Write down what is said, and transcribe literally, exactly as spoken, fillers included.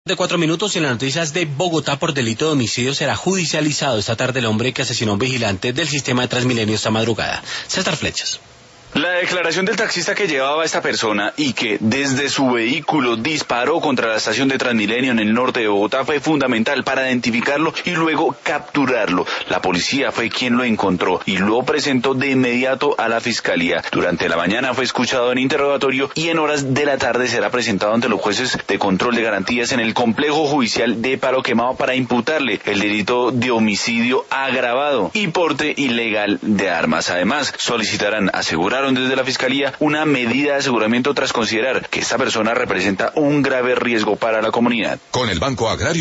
De cuatro minutos en las noticias de Bogotá por delito de homicidio será judicializado esta tarde el hombre que asesinó a un vigilante del sistema de Transmilenio esta madrugada. César Flechas. La declaración del taxista que llevaba a esta persona y que desde su vehículo disparó contra la estación de Transmilenio en el norte de Bogotá fue fundamental para identificarlo y luego capturarlo. La policía fue quien lo encontró y lo presentó de inmediato a la fiscalía. Durante la mañana fue escuchado en interrogatorio y en horas de la tarde será presentado ante los jueces de control de garantías en el complejo judicial de Palo Quemado para imputarle el delito de homicidio agravado y porte ilegal de armas. Además, solicitarán asegurar desde la Fiscalía una medida de aseguramiento tras considerar que esta persona representa un grave riesgo para la comunidad. Con el Banco Agrario